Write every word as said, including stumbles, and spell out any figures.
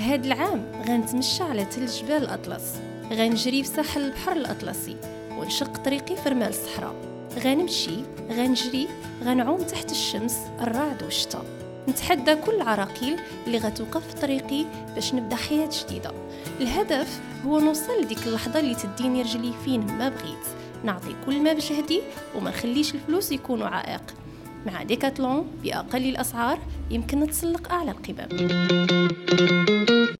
هاد العام غنتمشى على تل جبال الأطلس، غنجري في ساحل البحر الأطلسي ونشق طريقي في رمال الصحراء. غنمشي، غنجري، غنعوم تحت الشمس، الرعد والشتا. نتحدى كل العراقيل اللي غتوقف في طريقي باش نبدا حياة جديدة. الهدف هو نوصل لديك اللحظة اللي تديني رجلي فين ما بغيت، نعطي كل ما بجهدي وما نخليش الفلوس يكونوا عائق. مع ديكاتلون بأقل الأسعار يمكن نتسلق أعلى القمم.